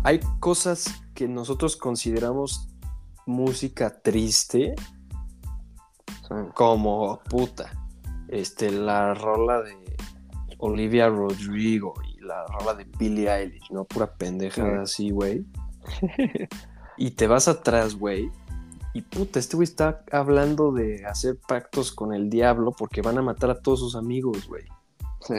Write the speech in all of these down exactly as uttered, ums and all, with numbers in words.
hay cosas que nosotros consideramos música triste, Sí. como puta, este, la rola de Olivia Rodrigo y la rola de Billie Eilish, ¿no? Pura pendejada Sí. así, güey. Y te vas atrás, güey. Y puta, este güey está hablando de hacer pactos con el diablo porque van a matar a todos sus amigos, güey. Sí.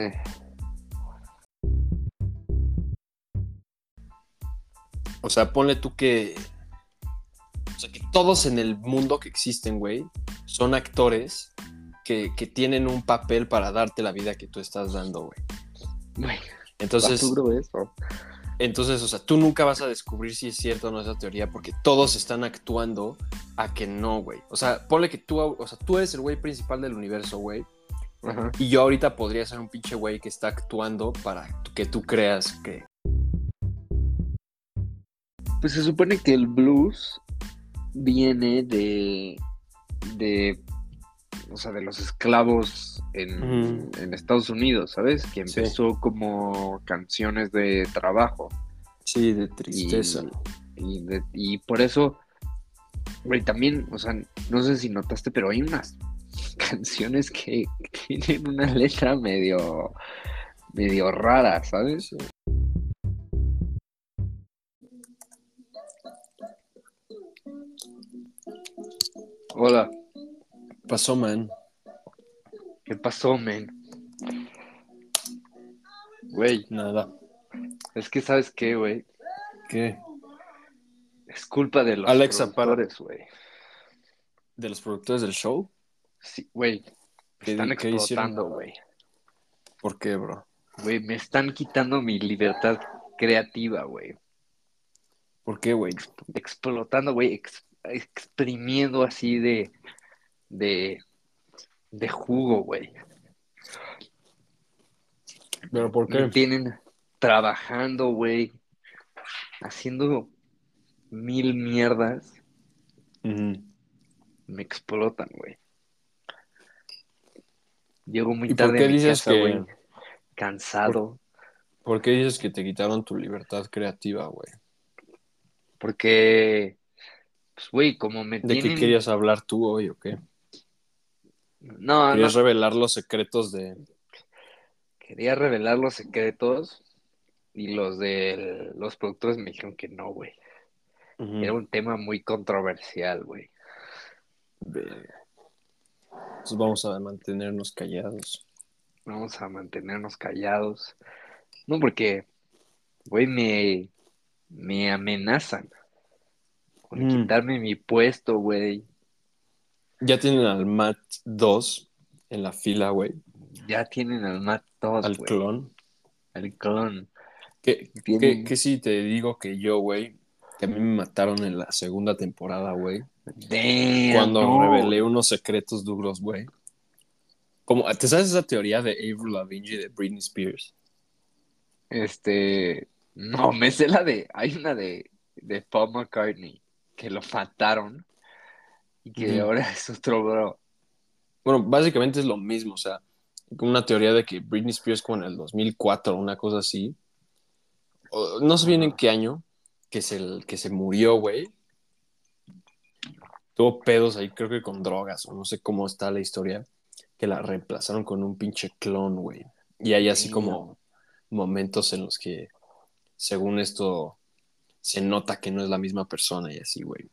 O sea, ponle tú que... O sea, que todos en el mundo que existen, güey, son actores que, que tienen un papel para darte la vida que tú estás dando, güey. Güey, Entonces, está duro eso. entonces, o sea, tú nunca vas a descubrir si es cierta o no esa teoría porque todos están actuando a que no, güey. O sea, ponle que tú, o sea, tú eres el güey principal del universo, güey. Ajá. Y yo ahorita podría ser un pinche güey que está actuando para que tú creas que... Pues se supone que el blues viene de, de, o sea, de los esclavos en, Ujú. en Estados Unidos, ¿sabes? Que Sí, empezó como canciones de trabajo sí, de y, tristeza. y, de- y por eso, güey, también, o sea, no sé si notaste, pero hay unas canciones que tienen una letra medio, medio rara, ¿sabes? Sí. Hola, Pasó, man. ¿qué pasó, men? Güey, Nada. es que, ¿sabes qué, güey? ¿Qué? Es culpa de los Alexa, para. productores, güey. ¿De los productores del show? Sí, güey, me ¿Qué, están di- qué hicieron? explotando, güey. ¿Por qué, bro? Güey, me están quitando mi libertad creativa, güey. ¿Por qué, güey? Ex- explotando, güey, ex- exprimiendo así de, de, de jugo, güey. ¿Pero por Me qué? tienen trabajando, güey, haciendo mil mierdas. Ujú. Me explotan, güey. Llego muy ¿Y por tarde a qué mi dices casa, que... güey, ¿Por, cansado, por qué dices que te quitaron tu libertad creativa, güey? porque, pues, güey, como me ¿De qué tienen... querías hablar tú hoy o qué? No, no, ¿Querías revelar los secretos de... quería revelar los secretos y los de los productores me dijeron que no, güey. Era Ujú. un tema muy controversial, güey. de- Entonces vamos a mantenernos callados. Vamos a mantenernos callados. No, porque, güey, me, me amenazan con Mm. quitarme mi puesto, güey. Ya tienen al Matt dos en la fila, güey. Ya tienen al Matt dos, Al güey. clon. Al clon. ¿Qué, qué, Tienen... qué si te digo que yo, güey, que a mí me mataron en la segunda temporada, güey? Damn, Cuando no, revelé güey. unos secretos duros, güey. Como, ¿te sabes esa teoría de Avril Lavigne y de Britney Spears? Este... No, me sé la de... Hay una de, de Paul McCartney que lo mataron y que Ujú. ahora es otro bro. Bueno, básicamente es lo mismo, o sea, como una teoría de que Britney Spears como en el dos mil cuatro, una cosa así, o no sé bien en Ajá. qué año, que se, que se murió, güey. Tuvo pedos ahí, creo que con drogas, o no sé cómo está la historia, que la reemplazaron con un pinche clon, güey. Y hay así Damn. como momentos en los que, según esto, se nota que no es la misma persona y así, güey.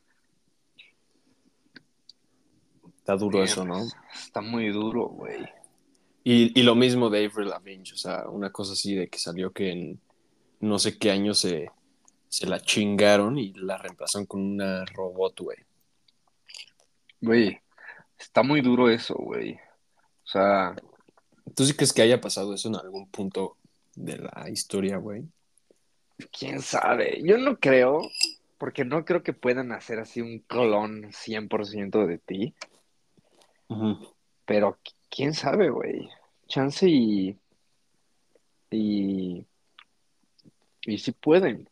Está duro Damn, eso, ¿no? está muy duro, güey. Y, y lo mismo de Avril Lavigne, o sea, una cosa así de que salió que en no sé qué año se, se la chingaron y la reemplazaron con una robot, güey. Güey, está muy duro eso, güey. O sea, ¿Tú sí crees que haya pasado eso en algún punto de la historia, güey? quién sabe. Yo no creo, porque no creo que puedan hacer así un clon cien por ciento de ti. Ujú, Pero qui- quién sabe, güey. Chance y, y, y si pueden.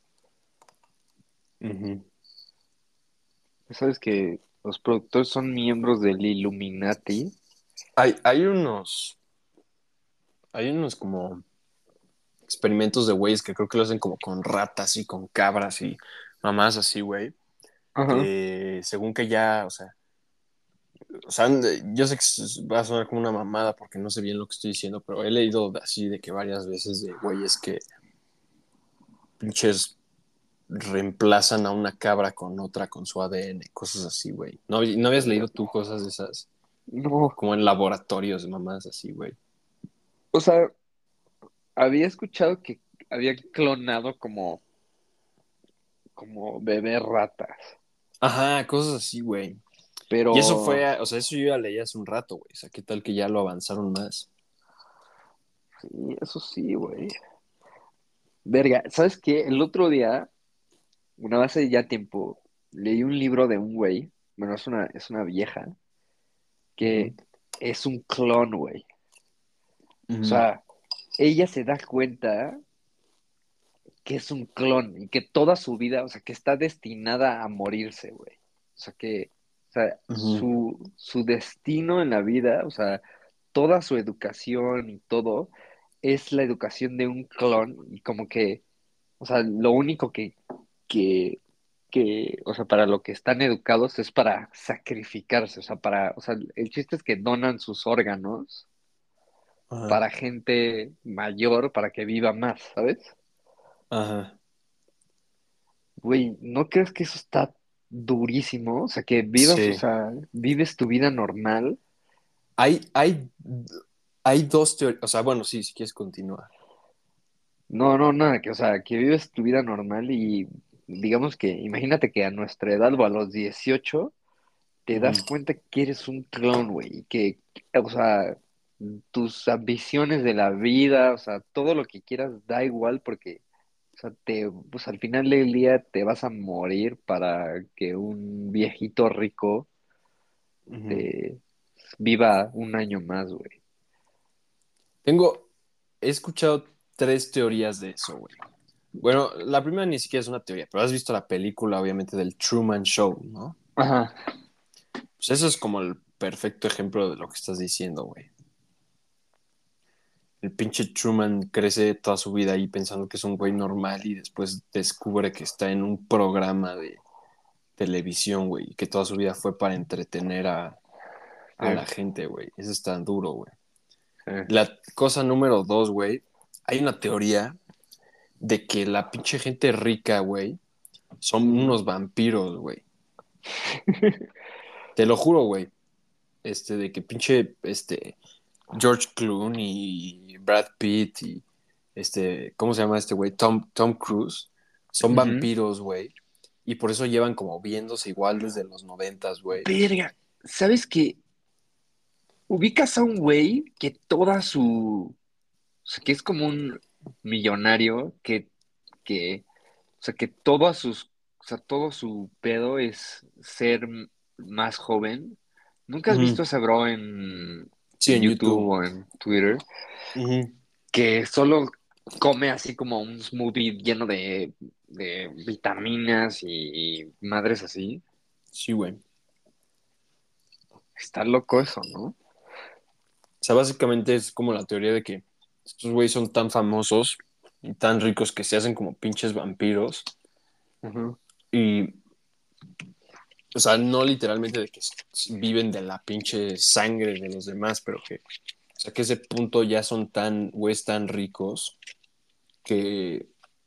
ujú. Sabes que los productores son miembros del Illuminati. Hay, hay unos, hay unos como experimentos de güeyes que creo que lo hacen como con ratas y con cabras y mamás así, güey. Ajá. Que según que ya, o sea, o sea, yo sé que va a sonar como una mamada porque no sé bien lo que estoy diciendo, pero he leído así de que varias veces de güeyes que pinches reemplazan a una cabra con otra con su A D N, cosas así, güey. ¿No, ¿No habías leído tú cosas de esas? No, Como en laboratorios, mamás así, güey. o sea, había escuchado que había clonado como, como bebé ratas, Ajá, cosas así, güey. Y eso pero fue, o sea, eso yo ya leí hace un rato, güey. O sea, ¿qué tal que ya lo avanzaron más? sí, eso sí, güey. Verga, ¿sabes qué? El otro día, una vez hace ya tiempo, leí un libro de un güey, bueno, es una, es una vieja, Ujú, que es un clon, güey. O ujú, sea, ella se da cuenta que es un clon y que toda su vida, o sea, que está destinada a morirse, güey. O sea, que, o sea, ujú, su, su destino en la vida, o sea, toda su educación y todo, es la educación de un clon y como que, o sea, lo único que, que, que, o sea, para lo que están educados es para sacrificarse, o sea, para, o sea, el chiste es que donan sus órganos ajá, para gente mayor, para que viva más, ¿sabes? ajá. Güey, ¿no crees que eso está durísimo? O sea, que vivas, o Sí. sea, vives tu vida normal. Hay, hay, hay dos teorías. O sea, bueno, sí, si quieres continuar. No, no, nada, que, o sea, que vives tu vida normal y digamos que, imagínate que a nuestra edad o a los dieciocho te Ujú, das cuenta que eres un clon, güey, y que, o sea, tus ambiciones de la vida, o sea, todo lo que quieras da igual porque, o sea, te, pues al final del día te vas a morir para que un viejito rico ujú. te viva un año más, güey. Tengo, he escuchado tres teorías de eso, güey. Bueno, la primera ni siquiera es una teoría, pero has visto la película, obviamente, del Truman Show, ¿no? Ajá. Pues eso es como el perfecto ejemplo de lo que estás diciendo, güey. El pinche Truman crece toda su vida ahí pensando que es un güey normal y después descubre que está en un programa de televisión, güey, y que toda su vida fue para entretener a, Sí, a la gente, güey. Eso es tan duro, güey. sí. La cosa número dos, güey, hay una teoría de que la pinche gente rica, güey, son Ujú. unos vampiros, güey. Te lo juro, güey. Este, de que pinche, este, George Clooney y Brad Pitt y este, ¿cómo se llama este güey? Tom, Tom Cruise. Son Ujú. vampiros, güey. Y por eso llevan como viéndose igual desde los noventas, güey. Verga, ¿sabes qué? Ubicas a un güey que toda su, o sea, que es como un millonario que, que, o sea, que todas sus, o sea, todo su pedo es ser m- más joven. ¿Nunca has Ujú. visto a ese bro en, Sí, en en YouTube YouTube. o en Twitter? Ujú. Que solo come así como un smoothie lleno de, de vitaminas y, y madres así. Sí, güey. Está loco eso, ¿no? O sea, básicamente es como la teoría de que estos güeyes son tan famosos y tan ricos que se hacen como pinches vampiros. Ujú. Y, o sea, no literalmente de que viven de la pinche sangre de los demás, pero que, o sea, que ese punto ya son tan, güeyes tan ricos que,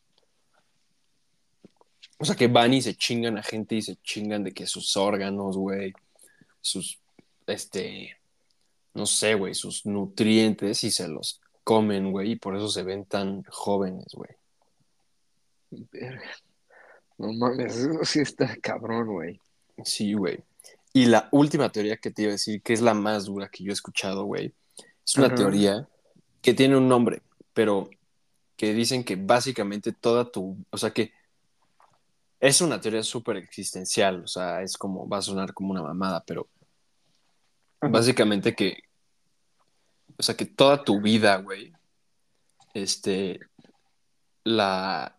o sea, que van y se chingan a gente y se chingan de que sus órganos, güey, sus, este, no sé, güey, sus nutrientes y se los comen, güey, y por eso se ven tan jóvenes, güey. Verga, no mames, eso sí está cabrón, güey. Sí, güey. Y la última teoría que te iba a decir, que es la más dura que yo he escuchado, güey, es una Ajá, teoría que tiene un nombre, pero que dicen que básicamente toda tu, o sea, que es una teoría súper existencial, o sea, es como, va a sonar como una mamada, pero ajá. básicamente que, o sea, que toda tu vida, güey, este, la,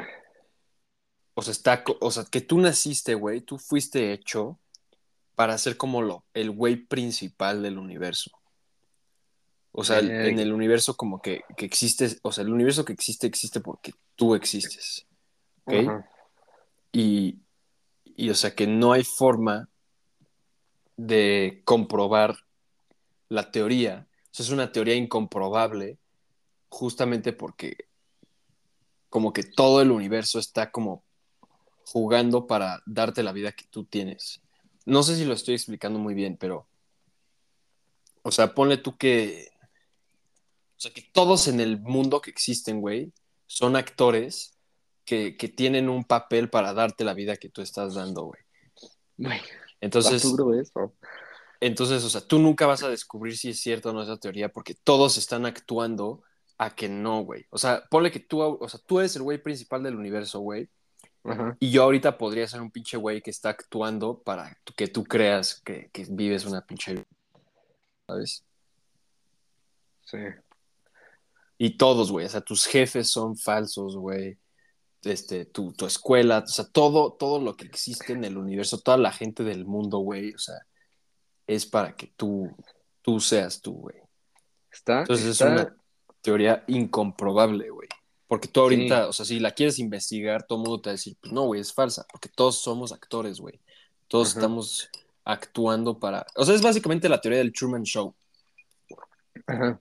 o sea, está, o sea, que tú naciste, güey, tú fuiste hecho para ser como lo, el güey principal del universo. O sea, en Verga. el universo como que, que existe, o sea, el universo que existe existe porque tú existes, ¿ok? Ajá. Y, y o sea, que no hay forma de comprobar la teoría. O sea, es una teoría incomprobable justamente porque como que todo el universo está como jugando para darte la vida que tú tienes. No sé si lo estoy explicando muy bien, pero, o sea, ponle tú que, o sea, que todos en el mundo que existen, güey, son actores que, que tienen un papel para darte la vida que tú estás dando, güey. Güey, está Entonces, duro eso. entonces, o sea, tú nunca vas a descubrir si es cierto o no esa teoría porque todos están actuando a que no, güey. O sea, ponle que tú, o sea, tú eres el güey principal del universo, güey. Ajá. Y yo ahorita podría ser un pinche güey que está actuando para que tú creas que, que vives una pinche vida, ¿sabes? Sí. Y todos, güey, o sea, tus jefes son falsos, güey. Este, tu, tu escuela, o sea, todo, todo lo que existe en el universo, toda la gente del mundo, güey, o sea, es para que tú, tú seas tú, güey. Está, Entonces es está, una teoría incomprobable, güey. Porque tú sí. ahorita, o sea, si la quieres investigar, todo el mundo te va a decir, pues no, güey, es falsa, porque todos somos actores, güey. Todos Ajá. estamos actuando para... O sea, es básicamente la teoría del Truman Show. Ajá.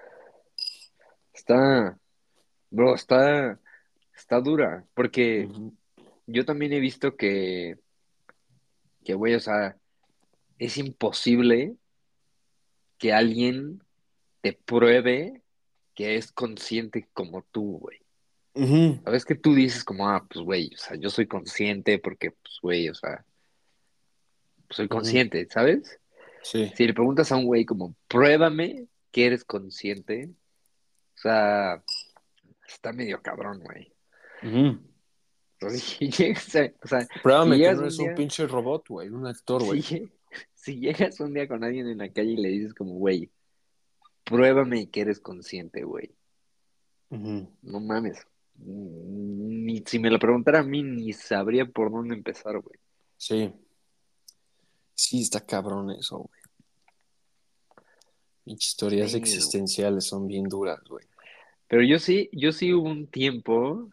Está, bro, está, está dura. Porque Ujú. yo también he visto que, que, güey, o sea, es imposible que alguien te pruebe que es consciente como tú, güey. Ujú. Sabes que tú dices como, ah, pues, güey, o sea, yo soy consciente porque, pues, güey, o sea, soy Ujú. consciente, ¿sabes? Sí. Si le preguntas a un güey como, pruébame que eres consciente, o sea, está medio cabrón, güey. Ujú. Entonces, si llegas a- o sea, si Pruébame que llegas no un eres un día, pinche robot, güey, un actor, si, güey. lle- si llegas un día con alguien en la calle y le dices como, güey, pruébame que eres consciente, güey. Ujú. No mames. Ni si me lo preguntara a mí, ni sabría por dónde empezar, güey. Sí. Sí, está cabrón eso, güey. Pinches teorías Pero, existenciales son bien duras, güey. pero yo sí, yo sí hubo un tiempo,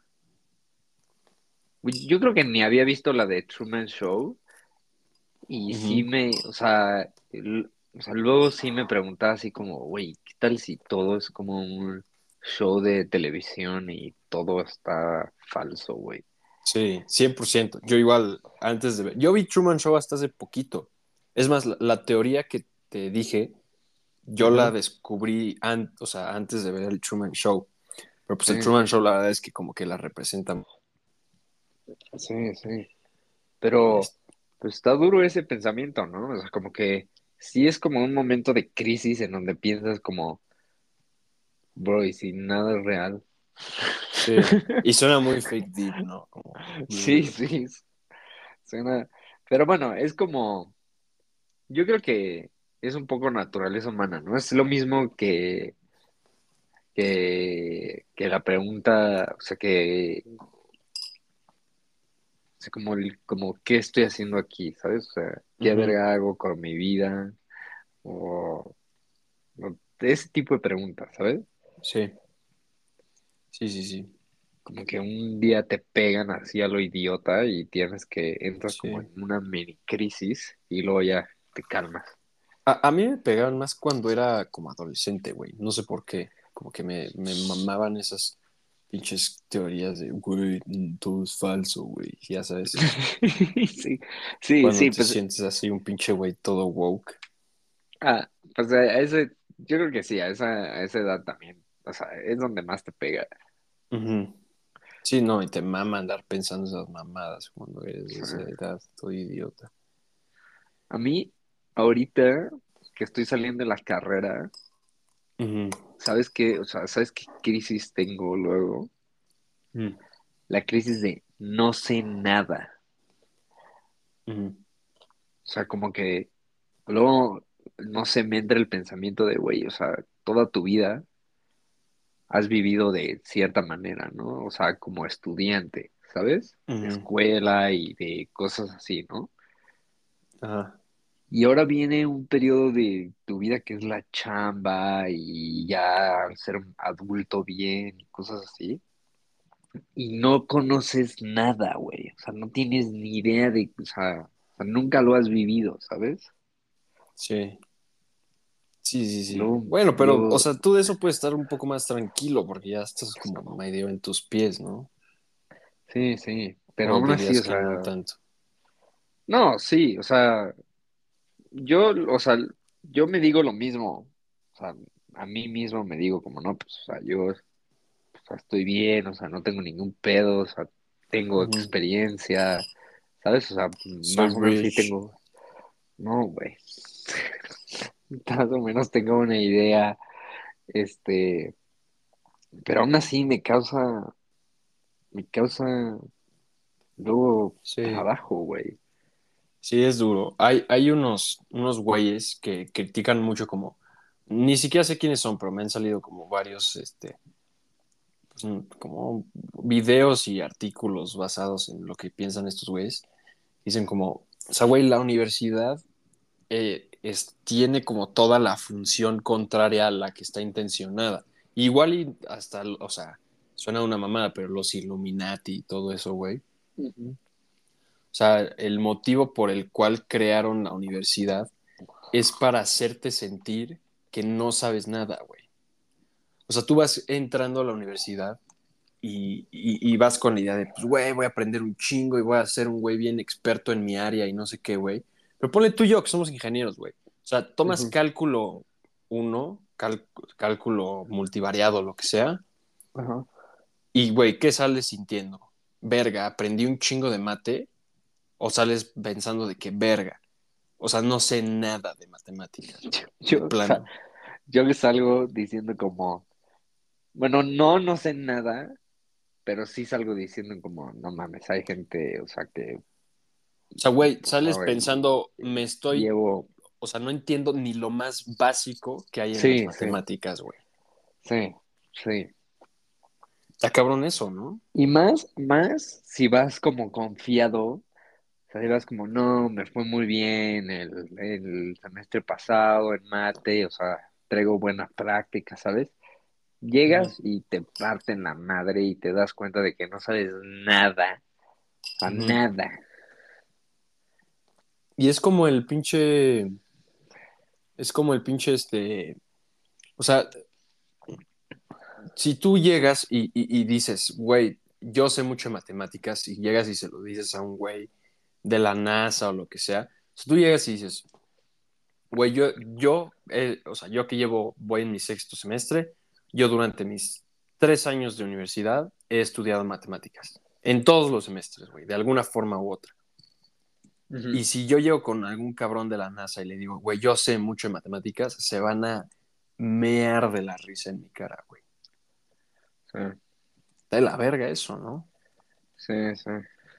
yo creo que ni había visto la de Truman Show y sí Ujú. me, o sea, el- o sea, luego sí me preguntaba así como, güey, ¿qué tal si todo es como un show de televisión y todo está falso, güey? Sí, cien por ciento. Yo igual, antes de ver... Yo vi Truman Show hasta hace poquito. Es más, la, la teoría que te dije, yo la Ajá, descubrí an- o sea, antes de ver el Truman Show. Pero pues sí, el Truman Show la verdad es que como que la representa. sí, sí. Pero, Es- pues está duro ese pensamiento, ¿no? O sea, como que sí es como un momento de crisis en donde piensas como, bro, y si nada es real. Sí. Y suena muy fake deep, ¿no? Como... Sí, sí, suena. Pero bueno, es como, yo creo que es un poco naturaleza humana, ¿no? Es lo mismo que, que, que la pregunta, o sea, que, o sea, como, el- como, ¿qué estoy haciendo aquí? ¿Sabes? O sea, ¿qué Ujú. verga hago con mi vida? O, o ese tipo de preguntas, ¿sabes? Sí, sí, sí, sí. Como que un día te pegan así a lo idiota y tienes que, entras como Sí. en una mini crisis y luego ya te calmas. A, a mí me pegaban más cuando era como adolescente, güey. No sé por qué. Como que me, me mamaban esas pinches teorías de, güey, todo es falso, güey. Ya sabes. Sí, sí, Cuando sí, te pues, sientes así un pinche güey todo woke. ah, pues a a ese, yo creo que sí, a esa, a esa edad también, o sea, es donde más te pega. Ujú. Sí, no, y te mama andar pensando esas mamadas cuando eres O de esa sea, edad, todo idiota. a mí, ahorita que estoy saliendo de la carrera, Ujú. ¿sabes qué? O sea, ¿sabes qué crisis tengo luego? Mm. La crisis de no sé nada. Ujú. O sea, como que luego, no sé, me entra el pensamiento de, güey, o sea, toda tu vida has vivido de cierta manera, ¿no? O sea, como estudiante, ¿sabes? De Ujú. escuela y de cosas así, ¿no? Ajá. Y ahora viene un periodo de tu vida que es la chamba y ya ser un adulto bien y cosas así. Y no conoces nada, güey. O sea, no tienes ni idea de, o sea, o sea, nunca lo has vivido, ¿sabes? Sí, sí, sí, sí. Luego, Bueno, pero, o yo, sea, tú de eso puedes estar un poco más tranquilo porque ya estás como medio en tus pies, ¿no? sí, sí. Pero O aún así, dirías o que no sea, tanto. no, sí, o sea, yo, o sea, yo me digo lo mismo. O sea, a mí mismo me digo como, no, pues, o sea, yo, o sea, estoy bien, o sea, no tengo ningún pedo, o sea, tengo Ujú. experiencia, ¿sabes? O sea, Soy más o menos sí rich. tengo, no, güey, más o menos tengo una idea, este, pero aún así me causa, me causa luego Sí, trabajo, güey. sí es duro. Hay, hay unos, unos güeyes que critican mucho como, ni siquiera sé quiénes son, pero me han salido como varios, este, pues, mm, como videos y artículos basados en lo que piensan estos güeyes. Dicen como, o sea, güey, la universidad eh, es, tiene como toda la función contraria a la que está intencionada. Igual y hasta, o sea, suena una mamada, pero los Illuminati y todo eso, güey. Ujú. O sea, el motivo por el cual crearon la universidad es para hacerte sentir que no sabes nada, güey. O sea, tú vas entrando a la universidad y, y, y vas con la idea de, pues, güey, voy a aprender un chingo y voy a ser un güey bien experto en mi área y no sé qué, güey. Pero ponle tú y yo, que somos ingenieros, güey. O sea, tomas Ujú. cálculo uno, cal- cálculo multivariado, lo que sea, Ajá. y, güey, ¿qué sales sintiendo? Verga, aprendí un chingo de mate, o sales pensando de que verga. O sea, no sé nada de matemáticas, güey, de Yo, sa- plano. yo que salgo diciendo como, bueno, no, no sé nada, pero sí salgo diciendo como, no mames, hay gente, o sea, que, O sea, güey, o sea, sales güey, pensando, me estoy, llevo, o sea, no entiendo ni lo más básico que hay en las sí, sí, matemáticas, güey. sí, sí. Está cabrón eso, ¿no? Y más, más si vas como confiado, o sea, si vas como, no, me fue muy bien el, el semestre pasado en mate, o sea, traigo buenas prácticas, ¿sabes? Ujú, Llegas y te parten la madre y te das cuenta de que no sabes nada, o sea, ujú. nada. Y es como el pinche, es como el pinche, este, o sea, si tú llegas y, y, y dices, güey, yo sé mucho de matemáticas, y llegas y se lo dices a un güey de la NASA o lo que sea, si tú llegas y dices, güey, yo, yo eh, o sea, yo que llevo, voy en mi sexto semestre, yo durante mis tres años de universidad he estudiado matemáticas, en todos los semestres, güey, de alguna forma u otra. Ujú. Y si yo llego con algún cabrón de la NASA y le digo, güey, yo sé mucho de matemáticas, se van a mear de la risa en mi cara, güey. Sí, De la verga eso, ¿no? sí, sí.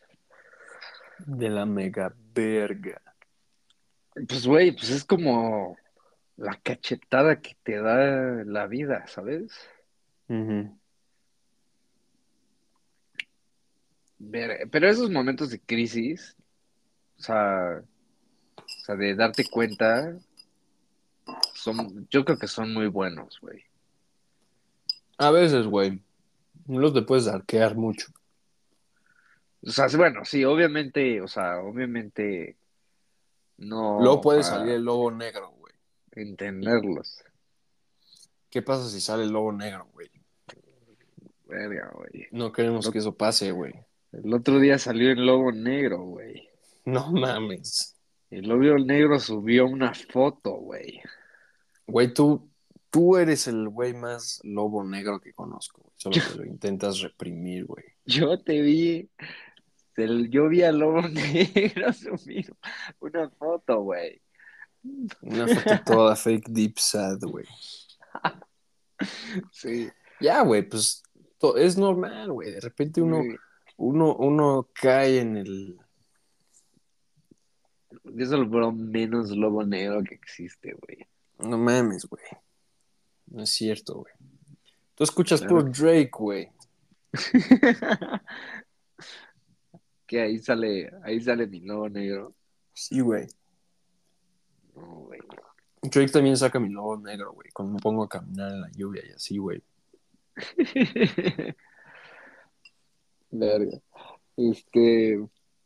De la mega verga. Pues, güey, pues es como la cachetada que te da la vida, ¿sabes? Ujú. Ver- Pero esos momentos de crisis, o sea, o sea, de darte cuenta, son, yo creo que son muy buenos, güey. A veces, güey, no los te puedes arquear mucho. O sea, bueno, sí, obviamente, o sea, obviamente Luego no puede salir para el lobo negro, güey. ¿Y entenderlos. qué pasa si sale el lobo negro, güey? Verga, güey. No El, queremos que ot- eso pase, güey. el otro día salió el lobo negro, güey. No mames. El lobo negro subió una foto, güey. Güey, tú, tú eres el güey más lobo negro que conozco, güey. Solo Yo, que lo intentas reprimir, güey. yo te vi, el- yo vi al lobo negro subir una foto, güey. Una foto toda fake, deep, sad, güey. Sí, Ya, güey, pues to- es normal, güey. De repente uno, sí. uno, uno cae en el... Es el bro menos lobo negro que existe, güey. No mames, güey. No es cierto, güey. Tú escuchas Claro. por Drake, güey. Que ahí sale, ahí sale mi lobo negro. Sí, güey. No, güey. Drake también saca mi logo negro, güey, cuando me pongo a caminar en la lluvia y así, güey. Verga. Este,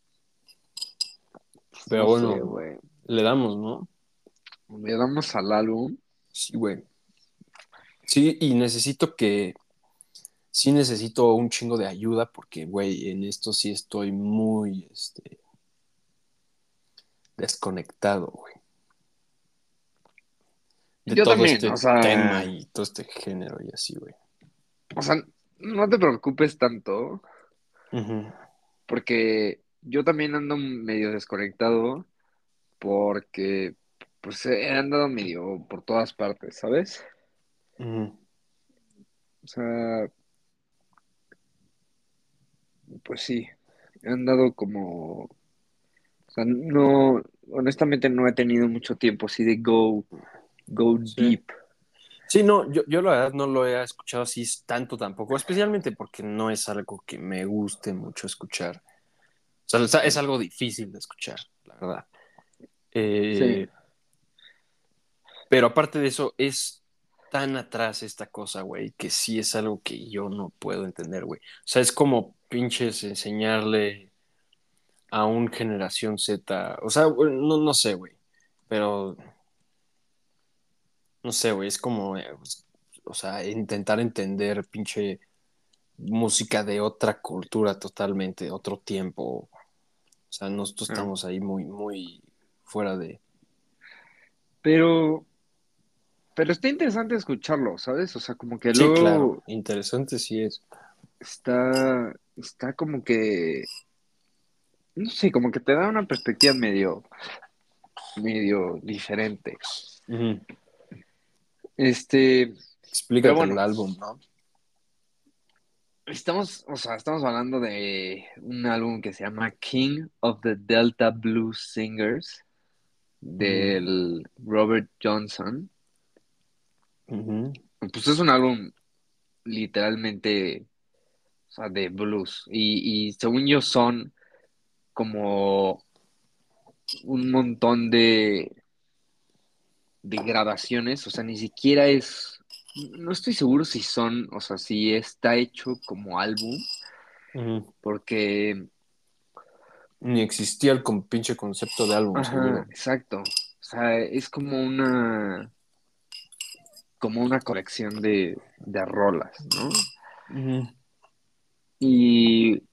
pues, Pero no sé, bueno, güey. le damos, ¿no? Le damos al álbum. Sí, güey. Sí, y necesito que, sí necesito un chingo de ayuda porque, güey, en esto sí estoy muy, este, desconectado, güey, de Yo todo también, o este tema sea, y todo este género y así, güey. o sea, no te preocupes tanto, Ujú. porque yo también ando medio desconectado, porque pues he andado medio por todas partes, ¿sabes? Ujú. O sea, pues sí, he andado como, o sea, no, honestamente no he tenido mucho tiempo así de go, go Sí. deep. Sí, no, yo, yo la verdad no lo he escuchado así tanto tampoco, especialmente porque no es algo que me guste mucho escuchar. O sea, es es algo difícil de escuchar, la verdad. Sí, Eh, pero aparte de eso, es tan atrás esta cosa, güey, que sí es algo que yo no puedo entender, güey. O sea, es como pinches enseñarle a un generación Z, o sea, güey, no, no sé, güey, pero no sé, güey, es como, eh, pues, o sea, intentar entender pinche música de otra cultura totalmente, otro tiempo. O sea, nosotros ah, estamos ahí muy, muy fuera de... pero, pero está interesante escucharlo, ¿sabes? O sea, como que Sí, claro, luego interesante sí es. está, está como que, no sé, como que te da una perspectiva medio, medio diferente. Ujú. Este, pero Explícate el bueno, álbum, ¿no? estamos, o sea, estamos hablando de un álbum que se llama King of the Delta Blues Singers Ujú, del Robert Johnson. ujú, Pues es un álbum literalmente, o sea, de blues. Y, y según yo son como un montón de, de grabaciones, o sea, ni siquiera es, no estoy seguro si son, o sea, si está hecho como álbum, ujú. porque, Ni existía el con- pinche concepto de álbum, ajá, seguro. exacto, o sea, es como una, como una colección de, de rolas, ¿no? Ujú, Y,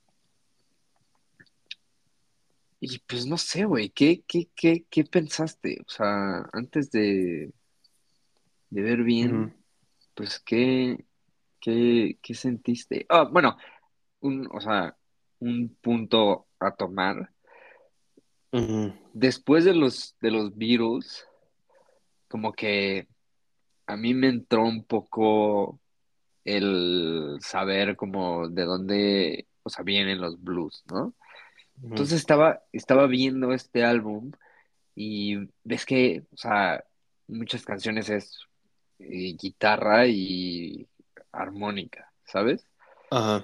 y pues no sé, güey, ¿qué, qué, qué, qué pensaste? O sea, antes de, de ver ujú, bien, pues, ¿qué, qué, qué sentiste? Ah, bueno, un, o sea, un punto a tomar. ujú, Después de los, de los Beatles, como que a mí me entró un poco el saber como de dónde, o sea, vienen los blues, ¿no? ujú. Entonces estaba, estaba viendo este álbum y ves que, o sea, muchas canciones es eh, guitarra y armónica, ¿sabes? Ajá.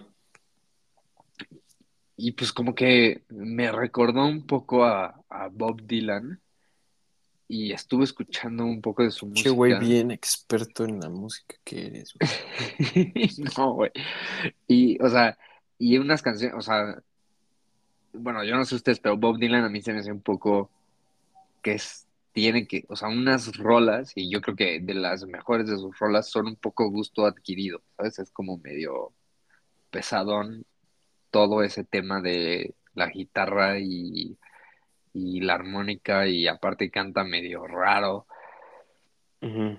Y pues como que me recordó un poco a, a Bob Dylan y estuve escuchando un poco de su Che, güey, música. bien experto en la música que eres, güey. No, güey. Y, o sea, y unas canciones, o sea, bueno, yo no sé ustedes, pero Bob Dylan a mí se me hace un poco que es, tiene que, o sea, unas rolas, y yo creo que de las mejores de sus rolas son un poco gusto adquirido, ¿sabes? Es como medio pesadón todo ese tema de la guitarra y, y la armónica, y aparte canta medio raro. Ujú,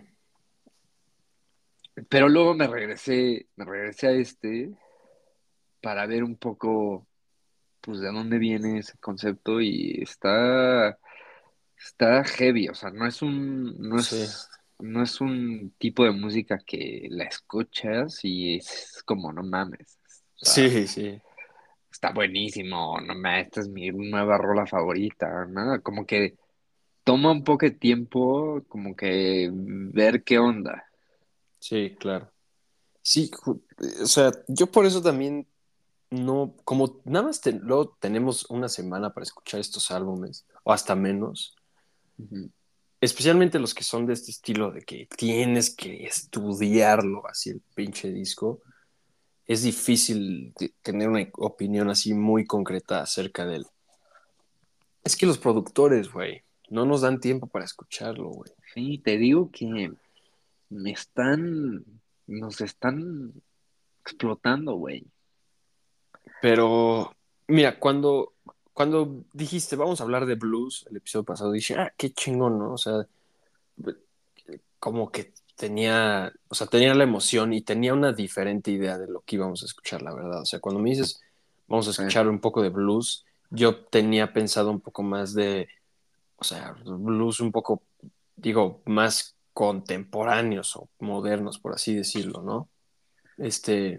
Pero luego me regresé, me regresé a este para ver un poco, pues, de dónde viene ese concepto y está, está heavy, o sea, no es un, no sí, es, no es un tipo de música que la escuchas y es como, no mames, o sea, sí, sí. está buenísimo, no mames, esta es mi nueva rola favorita, ¿no? Como que toma un poco de tiempo, como que ver qué onda. Sí, claro. Sí, ju- o sea, yo por eso también no, como nada más te- luego tenemos una semana para escuchar estos álbumes, o hasta menos, Ujú. especialmente los que son de este estilo de que tienes que estudiarlo así el pinche disco, es difícil de tener una opinión así muy concreta acerca de él. Es que los productores, güey, no nos dan tiempo para escucharlo, güey. Sí, te digo que me están, nos están explotando, güey. Pero, mira, cuando, cuando dijiste, vamos a hablar de blues, el episodio pasado, dije, ah, qué chingón, ¿no? O sea, como que tenía, o sea, tenía la emoción y tenía una diferente idea de lo que íbamos a escuchar, la verdad. O sea, cuando me dices, vamos a Sí, escuchar un poco de blues, yo tenía pensado un poco más de, o sea, blues un poco, digo, más contemporáneos o modernos, por así decirlo, ¿no? Este,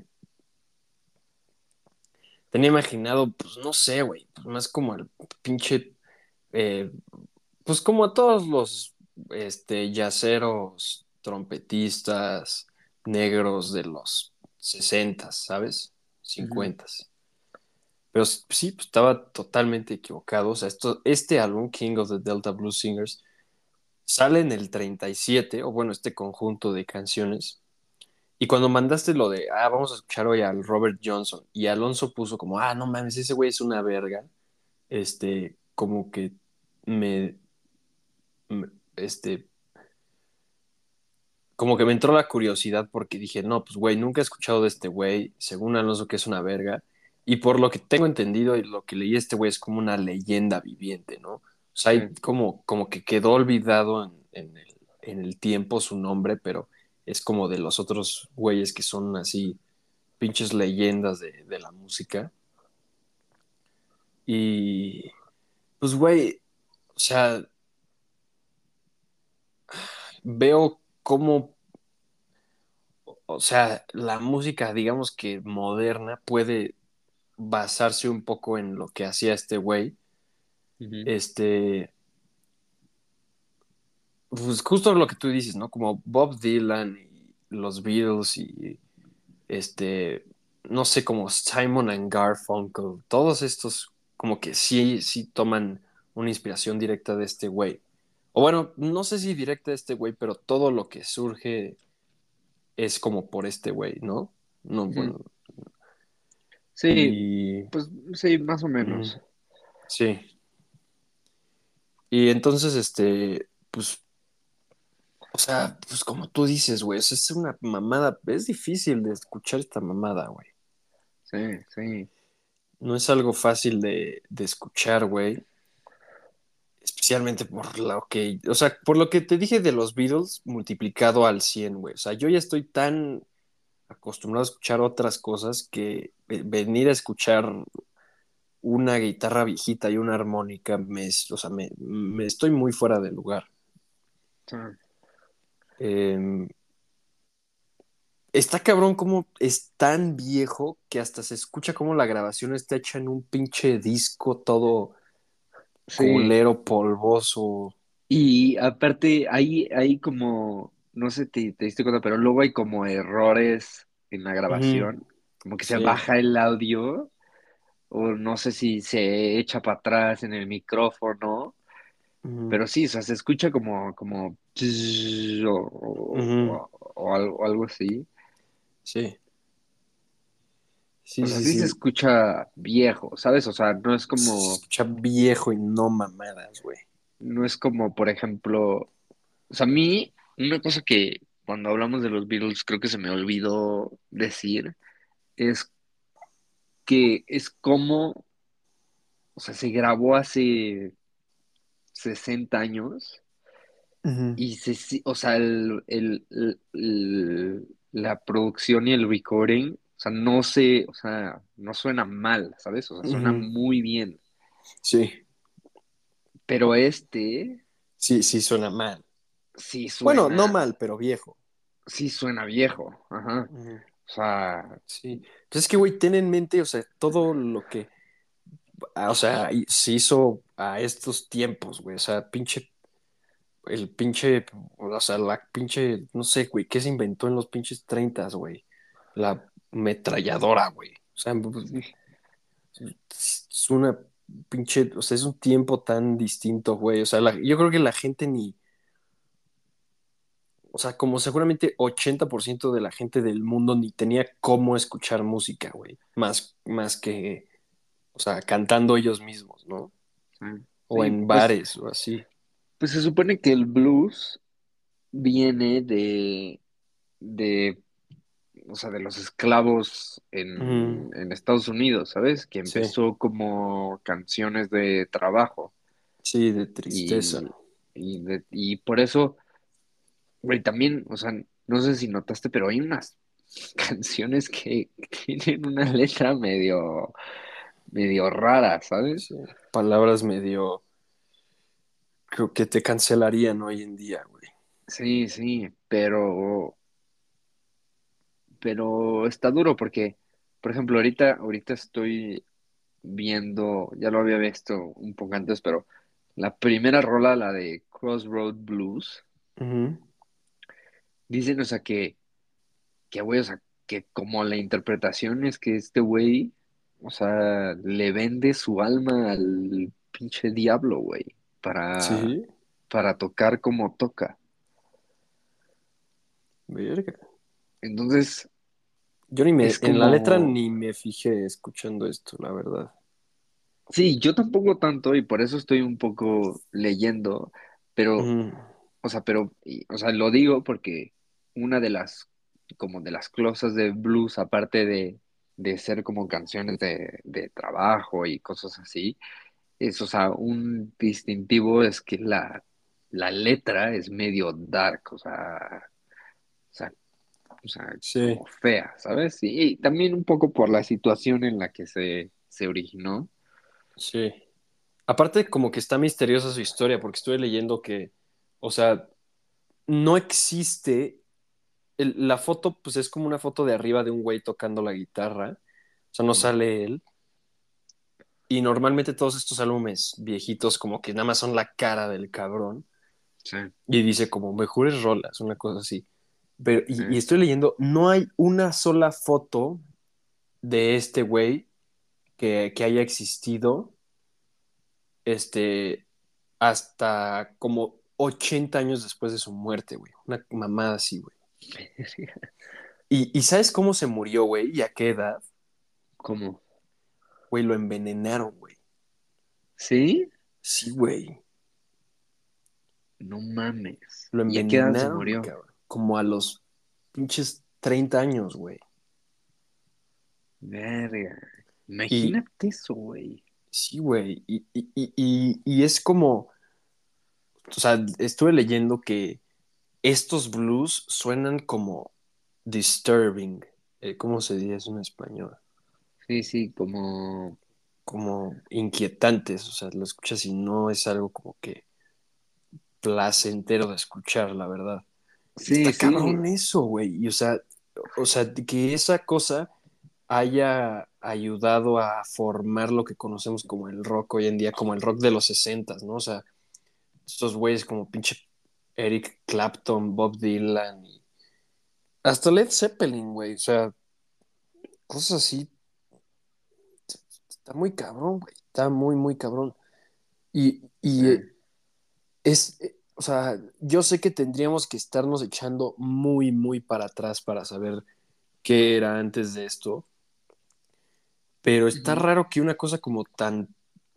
tenía imaginado, pues no sé, güey, pues más como el pinche, eh, pues como a todos los, este, yaceros, trompetistas, negros de los sesentas, ¿sabes? ujú, Cincuentas. Pero sí, pues estaba totalmente equivocado. O sea, esto, este álbum, King of the Delta Blues Singers, sale en el treinta y siete, o bueno, este conjunto de canciones. Y cuando mandaste lo de, ah, vamos a escuchar hoy al Robert Johnson, y Alonso puso como, ah, no mames, ese güey es una verga, este, como que me, me- este, como que me entró la curiosidad porque dije, no, pues güey, nunca he escuchado de este güey, según Alonso que es una verga, y por lo que tengo entendido y lo que leí, este güey es como una leyenda viviente, ¿no? O sea, sí, hay como, como que quedó olvidado en, en el, en el tiempo su nombre, pero es como de los otros güeyes que son así pinches leyendas de, de la música. Y pues, güey, o sea, veo cómo, o sea, la música, digamos que moderna, puede basarse un poco en lo que hacía este güey. ujú, Este, pues justo lo que tú dices, ¿no? Como Bob Dylan y los Beatles y este, no sé, como Simon and Garfunkel, todos estos como que sí, sí toman una inspiración directa de este güey. O bueno, no sé si directa de este güey, pero todo lo que surge es como por este güey, ¿no? No, ujú. bueno, Sí, y pues sí, más o mm, menos. sí. Y entonces, este, pues, o sea, pues como tú dices, güey, o sea, es una mamada, es difícil de escuchar esta mamada, güey. Sí, sí. No es algo fácil de, de escuchar, güey. Especialmente por lo que, o sea, por lo que te dije de los Beatles multiplicado al cien, güey. O sea, yo ya estoy tan acostumbrado a escuchar otras cosas que ve- venir a escuchar una guitarra viejita y una armónica, me, es- o sea, me, me estoy muy fuera de lugar. Sí. Eh, Está cabrón como es tan viejo que hasta se escucha como la grabación está hecha en un pinche disco todo Sí, culero, polvoso. y aparte hay, hay como, no sé si te, te diste cuenta, pero luego hay como errores en la Ujú. grabación, como que se Sí. baja el audio, o no sé si se echa para atrás en el micrófono, Ujú. pero sí, o sea, se escucha como, como, o, Ujú. o- o algo, algo así. Sí. O Sí, sea, sí, sí se sí. escucha viejo, ¿sabes? O sea, no es Se como, escucha viejo y no mamadas, güey. no es como, por ejemplo, o sea, a mí, una cosa que cuando hablamos de los Beatles creo que se me olvidó decir es que es como, o sea, se grabó hace sesenta años Ujú. y se, sí- o sea, el, el- el- el- la producción y el recording, o sea, no se, o sea, no suena mal, ¿sabes? O sea, suena Ujú. muy bien. Sí, Pero este sí, sí suena mal. sí Bueno, no suena, mal, pero viejo. sí suena viejo, ajá. Ujú. O sea, Sí. Pues es que, güey, ten en mente, o sea, todo lo que, ah, o sea, y- se hizo a estos tiempos, güey. O sea, pinche, el pinche, o sea, la pinche, no sé, güey, ¿qué se inventó en los pinches treintas, güey? La metralladora, güey. O sea, sí, es una pinche, o sea, es un tiempo tan distinto, güey. O sea, la- yo creo que la gente ni, o sea, como seguramente ochenta por ciento de la gente del mundo ni tenía cómo escuchar música, güey, más, más que, o sea, cantando ellos mismos, ¿no? Sí, O sí, en pues, bares o así. pues se supone que el blues viene de, de, o sea, de los esclavos Ujú. en, en Estados Unidos, ¿sabes? Que Sí, empezó como canciones de trabajo sí, de tristeza. y, y, de- y por eso, güey, también, o sea, no sé si notaste, pero hay unas canciones que tienen una letra medio, medio rara, ¿sabes? Sí. Palabras medio, creo que te cancelarían hoy en día, güey. Sí, sí, pero, pero está duro porque, por ejemplo, ahorita, ahorita estoy viendo, ya lo había visto un poco antes, pero la primera rola, la de Crossroad Blues, Ujú. dicen, o sea, que, que, güey, o sea, que como la interpretación es que este güey, o sea, le vende su alma al pinche diablo, güey, para, Sí, para tocar como toca. verga. Entonces, Yo ni me, es en la letra como, ni me fijé escuchando esto, la verdad. sí, yo tampoco tanto y por eso estoy un poco leyendo, pero, Ujú. o sea, pero, y- o sea, lo digo porque una de las, como de las cosas de blues, aparte de, de ser como canciones de, de trabajo y cosas así, es, o sea, un distintivo es que la, la letra es medio dark, o sea, o sea, o sea, Sí, como fea, ¿sabes? Y, y también un poco por la situación en la que se, se originó. sí. Aparte, como que está misteriosa su historia, porque estuve leyendo que, o sea, no existe. El- la foto, pues es como una foto de arriba de un güey tocando la guitarra. O sea, no sale él. Y normalmente todos estos álbumes viejitos, como que nada más son la cara del cabrón. Sí, Y dice como mejores rolas, una cosa así. Pero, y, y sí. estoy leyendo, no hay una sola foto de este güey que, que haya existido este, hasta como ochenta años después de su muerte, güey. Una mamada así, güey. ¿Y, y sabes cómo se murió, güey? ¿Y a qué edad? ¿Cómo? Güey, lo envenenaron, güey. ¿Sí? Sí, güey. No mames. Lo ¿Y a qué edad se envenenaron, murió? cabrón. Como a los pinches treinta años, güey. Verga. Y Imagínate eso, güey. sí, güey. Y, y, y, y, y es como, o sea, estuve leyendo que estos blues suenan como disturbing. Eh, ¿cómo se dice eso en español? Sí, sí, como... Como inquietantes, o sea, lo escuchas y no es algo como que placentero de escuchar, la verdad. Y Sí, está sí. cabrón eso, güey. Y o sea, o sea, que esa cosa haya ayudado a formar lo que conocemos como el rock hoy en día, como el rock de los sesentas, ¿no? O sea, estos güeyes como pinche Eric Clapton, Bob Dylan y hasta Led Zeppelin, güey. O sea, cosas así. Está muy cabrón, güey. Está muy, muy cabrón. Y, Sí. y eh, es, eh, o sea, yo sé que tendríamos que estarnos echando muy, muy para atrás para saber qué era antes de esto, pero está Ujú. raro que una cosa como tan,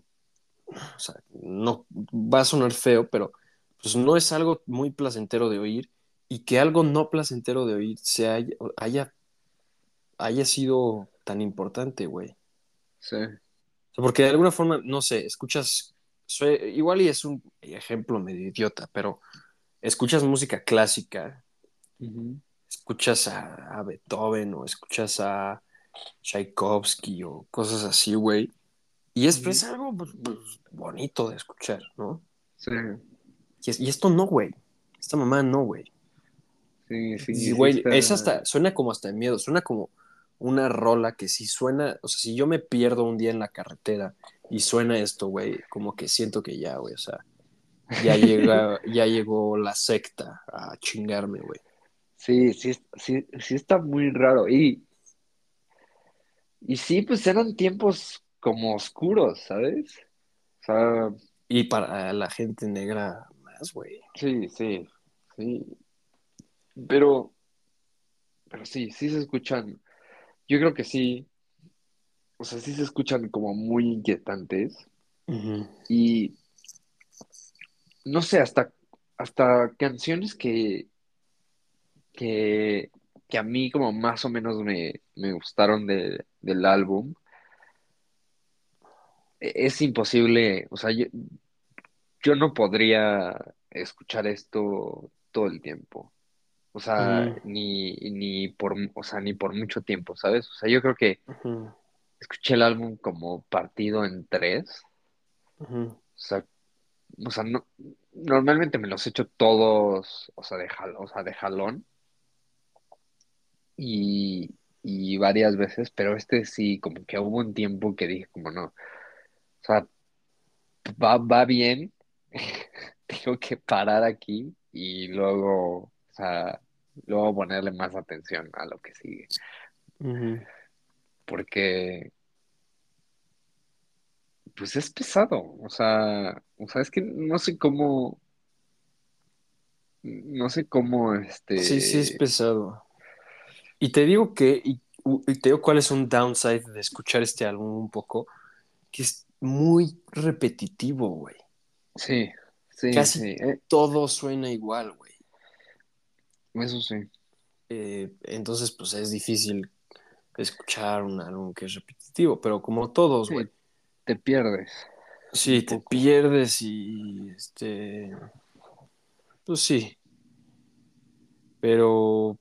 o sea, no va a sonar feo, pero pues no es algo muy placentero de oír y que algo no placentero de oír se haya, haya, haya sido tan importante, güey. Sí. O sea, porque de alguna forma, no sé, escuchas, sue- igual y es un ejemplo medio idiota, pero escuchas música clásica, Ujú. escuchas a, a Beethoven o escuchas a Tchaikovsky o cosas así, güey. Y es, Ujú. pues, algo pues, pues, bonito de escuchar, ¿no? Sí. Y, es- y esto no, güey. Esta mamá no, güey. Sí, Y, sí, sí güey, está... es hasta, suena como hasta de miedo, suena como una rola que si suena, o sea, si yo me pierdo un día en la carretera y suena esto, güey, como que siento que ya, güey, o sea, ya llega, ya llegó la secta a chingarme, güey. Sí, sí, sí, sí está muy raro. Y, y sí, pues eran tiempos como oscuros, ¿sabes? O sea, Y para la gente negra más, güey. sí, sí, sí. Pero, pero sí, sí se escuchan. Yo creo que sí, o sea, sí se escuchan como muy inquietantes. Ujú, Y no sé, hasta, hasta canciones que, que, que a mí como más o menos me, me gustaron de- del álbum. e- Es imposible, o sea, yo, yo no podría escuchar esto todo el tiempo. O sea, ujú, ni, ni por, o sea, ni por mucho tiempo, ¿sabes? O sea, yo creo que ujú, escuché el álbum como partido en tres. ujú, O sea, o sea, no, normalmente me los echo todos, o sea, de jal- o sea, de jalón y, y varias veces, pero este sí, como que hubo un tiempo que dije como no, o sea, va, va bien, tengo que parar aquí y luego, o sea, luego ponerle más atención a lo que sigue, ujú. porque pues es pesado, o sea, o sea, es que no sé cómo, no sé cómo, Sí, sí es este, pesado. Y te digo que, y, u- y te digo cuál es un downside de escuchar este álbum un poco, que es muy repetitivo, güey. sí, sí, sí, Casi eh, todo suena igual, güey. eso sí. Eh, entonces, pues es difícil escuchar un álbum que es repetitivo, pero como todos, güey. Sí, te pierdes un Sí, te poco. pierdes y, este, pues sí, pero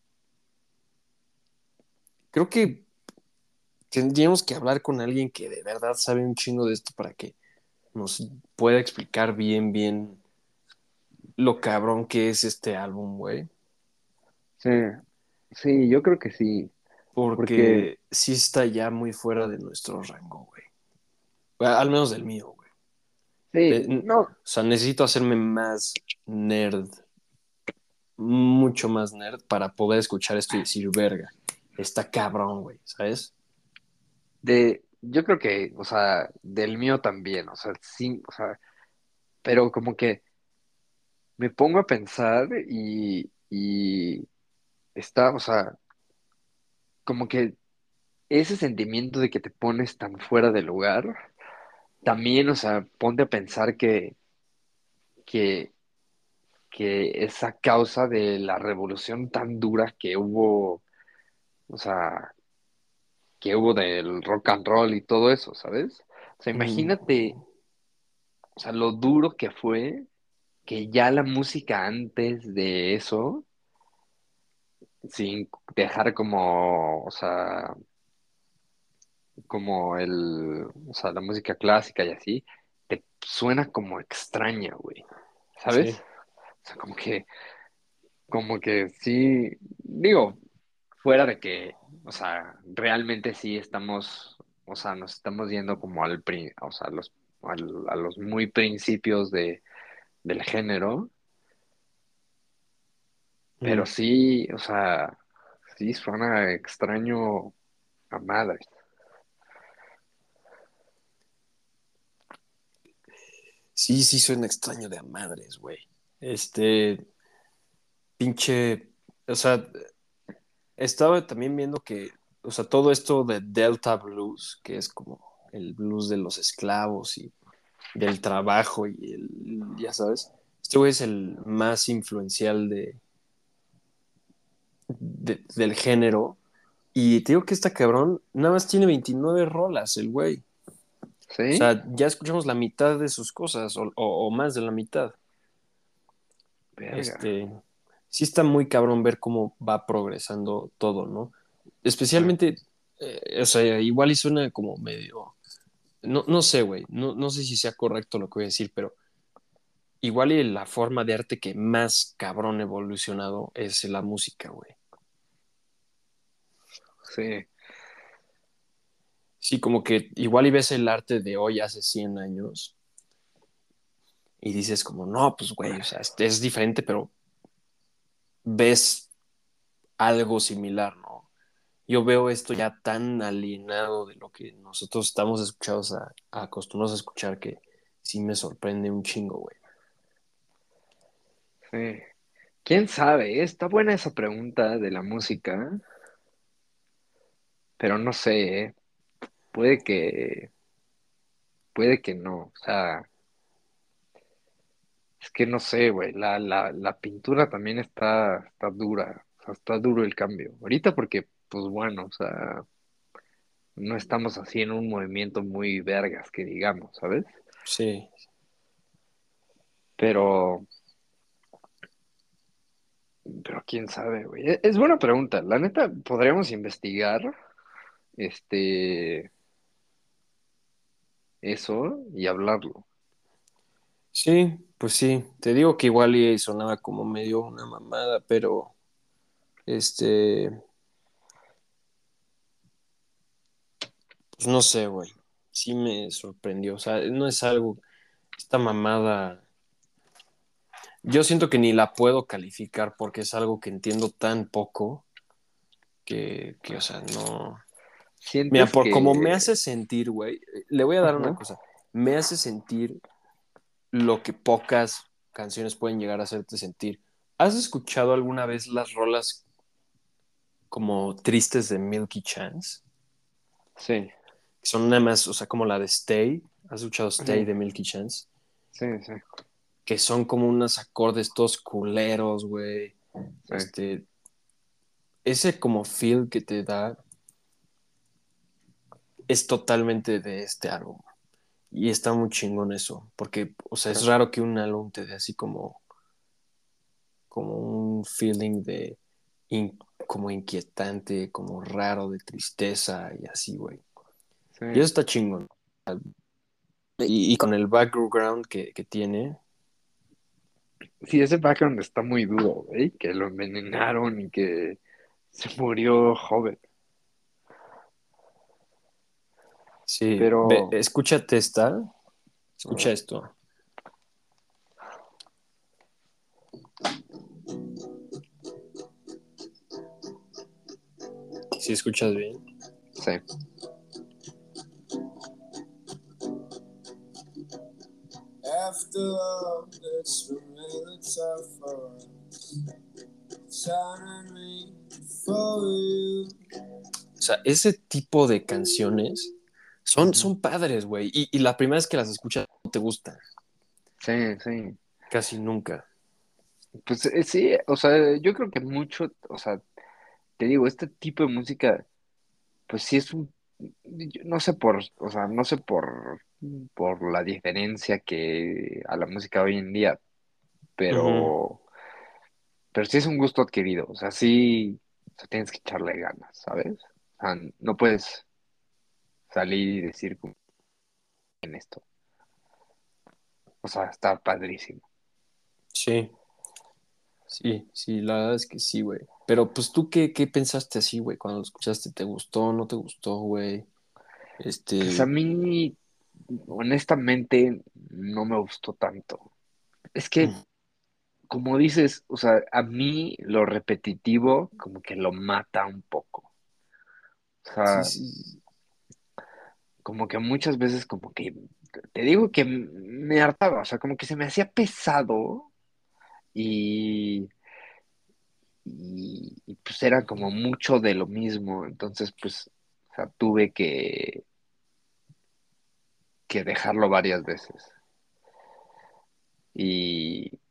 creo que tendríamos que hablar con alguien que de verdad sabe un chingo de esto para que nos pueda explicar bien, bien lo cabrón que es este álbum, güey. Sí, sí, yo creo que sí, porque Porque sí está ya muy fuera de nuestro rango, güey. Bueno, al menos del mío, güey. sí, De- n- no, o sea, necesito hacerme más nerd, mucho más nerd para poder escuchar esto y decir, verga, está cabrón, güey, ¿sabes? de, yo creo que, o sea, del mío también, o sea, sí, o sea, pero como que me pongo a pensar y, y está, o sea, como que ese sentimiento de que te pones tan fuera de lugar, también, o sea, ponte a pensar que, que, que es a causa de la revolución tan dura que hubo, o sea, que hubo del rock and roll y todo eso, ¿sabes? O sea, Mm, imagínate, o sea, lo duro que fue que ya la música antes de eso, sin dejar como, o sea, como el, o sea, la música clásica y así, te suena como extraña, güey, ¿sabes? sí. O sea, como que, como que sí, digo, fuera de que, o sea, realmente sí estamos, o sea, nos estamos yendo como al, pri- o sea, a los, al- a los muy principios de, del género, pero Mm. sí, o sea, sí suena extraño a madre. Sí, sí suena extraño de a madres, güey. Este, pinche, o sea, estaba también viendo que, o sea, todo esto de Delta Blues, que es como el blues de los esclavos y del trabajo y el, ya sabes, este güey es el más influencial de, de- del género. Y te digo que esta cabrón nada más tiene veintinueve rolas, el güey. O ¿Sí? sea, ya escuchamos la mitad de sus cosas, o, o- o más de la mitad. Verga. Este, sí está muy cabrón ver cómo va progresando todo, ¿no? Sí, Especialmente, eh, o sea, igual y suena como medio, no, no sé, güey, no, no sé si sea correcto lo que voy a decir, pero igual y la forma de arte que más cabrón evolucionado es la música, güey. sí, Sí, como que igual y ves el arte de hoy hace cien años y dices como, no, pues güey, o sea, es, es diferente, pero ves algo similar, ¿no? Yo veo esto ya tan alienado de lo que nosotros estamos escuchados a, a acostumbrados a escuchar que sí me sorprende un chingo, güey. sí. quién sabe, está buena esa pregunta de la música, pero no sé, ¿eh? Puede que, puede que no. O sea, es que no sé, güey. La, la, la pintura también está, está dura. O sea, está duro el cambio. Ahorita porque, pues bueno, o sea, no estamos así en un movimiento muy vergas, que digamos, ¿sabes? Sí, Pero, pero quién sabe, güey. Es, es buena pregunta. La neta, podríamos investigar, este, eso y hablarlo. sí, pues sí. Te digo que igual y sonaba como medio una mamada, pero este, pues no sé, güey. Sí me sorprendió. O sea, no es algo, esta mamada. Yo siento que ni la puedo calificar porque es algo que entiendo tan poco que, que o sea, no. Mira, ¿Sientes por como me que... hace sentir, güey, le voy a dar una Ajá, cosa. Me hace sentir lo que pocas canciones pueden llegar a hacerte sentir. ¿Has escuchado alguna vez las rolas como tristes de Milky Chance? sí, Que son nada más, o sea, como la de Stay. ¿Has escuchado Stay sí, de Milky Chance? sí, sí, Que son como unos acordes todos culeros, güey. sí, Este, ese como feel que te da es totalmente de este álbum. Y está muy chingón eso, porque, o sea, es claro, raro que un álbum te dé así como, como un feeling de in- como inquietante, como raro, de tristeza y así, güey. sí. Y eso está chingón. Y, y con el background que, que tiene, Sí, ese background está muy duro, güey, que lo envenenaron y que se murió joven. sí, ve, Pero, escúchate esta, a escucha ver, esto. Si escuchas bien. sí. After all that's remaining for us, time me for you. O sea, ese tipo de canciones son, Ujú. son padres, güey. Y, y la primera vez que las escuchas no te gustan. Sí, sí. Casi nunca. Pues eh, sí, o sea, yo creo que mucho, o sea, te digo, este tipo de música, pues sí es un, yo no sé por, o sea, no sé por, por la diferencia que a la música hoy en día, Ujú. pero, pero sí es un gusto adquirido, o sea, sí, o sea, tienes que echarle ganas, ¿sabes? O sea, no puedes salir y decir como en esto, o sea, está padrísimo. Sí, sí, sí, la verdad es que sí, güey. Pero pues tú qué, qué pensaste así, güey, cuando lo escuchaste, ¿te gustó, no te gustó, güey? Pues a Este, mí, honestamente, no me gustó tanto. Es que, mm, como dices, o sea, a mí lo repetitivo como que lo mata un poco. O sí, sea, sí, como que muchas veces como que, te digo que m- me hartaba, o sea, como que se me hacía pesado y, y, y, pues era como mucho de lo mismo. Entonces, pues, o sea, tuve que, que dejarlo varias veces. Y